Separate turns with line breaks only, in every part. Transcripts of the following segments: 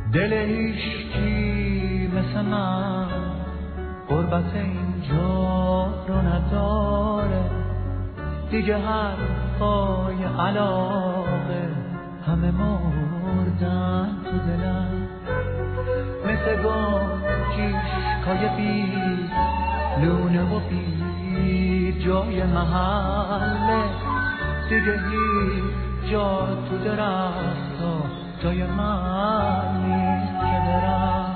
دل هیچکی مثل من غربت اینجا رو نداره دیگه حرفای علاقه همه مردن تو دلم مثل گنجیشکای بی لونه و بی جای محله دیگه هیچ جا تو درختا جای من نیست که برم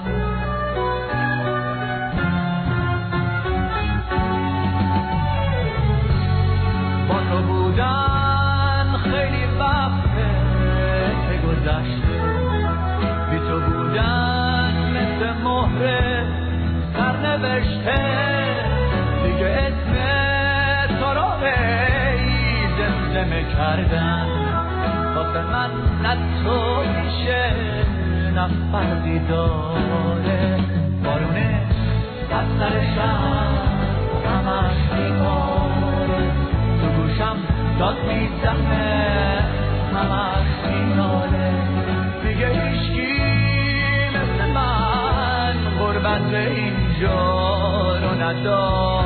با تو بودن خیلی وقته که گذشته بی تو بودن مثل مهر سرنوشته دیگه اسم تو رو ای زمزمه کردن واسه من نه تو میشه نه فرقی داره بارونه از سر شهر همش بیماره تو گوشم داد میزنه همش بیناله دیگه هیچکی مثل من غربت اینجا رو نداره